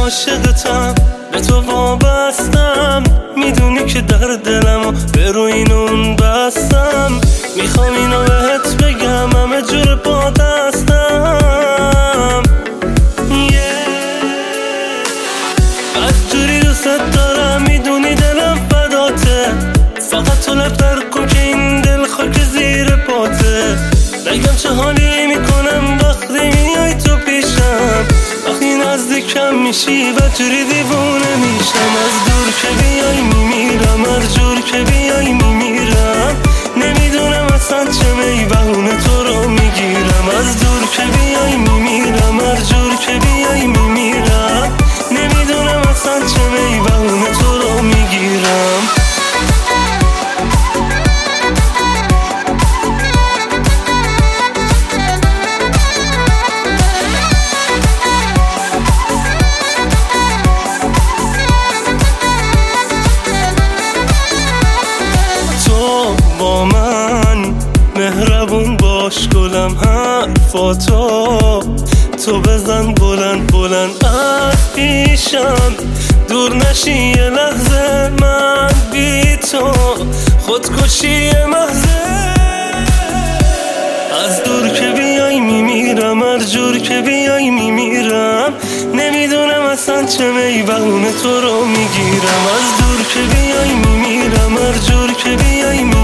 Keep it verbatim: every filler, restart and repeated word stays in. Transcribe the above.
عاشقتم، به تو وابستم، میدونی که در دلمو به روی اینون بستم. میخوام اینو بهت بگم، همه جور با دستم. yeah. از جوری دوست دارم، میدونی دلم فداته، فقط تو لفتر کن که این دل خاک زیر پاته. بگم چه حالی میکنم وقتی میای تو پیشم، وقتی نزدیکم میشی و جوری دیوونه میشم. از دور که بیای میمیرم، هر جور که بیای میمیرم. نمیدونم اصلا چه میبهونه تو رو میگیرم. از دور که بیای میمیرم، هر جور که بیای میمیرم. نمیدونم اصلا چه میبهونه تو رو میگیرم. با من مهربون باش گلم، حرفاتو تو بزن بلند بلند از پیشم. دور نشی یه لحظه من بی تو، خودکشی محضه. از دور که بیای میمیرم، هر جور که بیای میمیرم. نمیدونم اصلا چه میبهونه تو رو میگیرم. از دور که بیای میمیرم، هر جور که بیای میمیرم.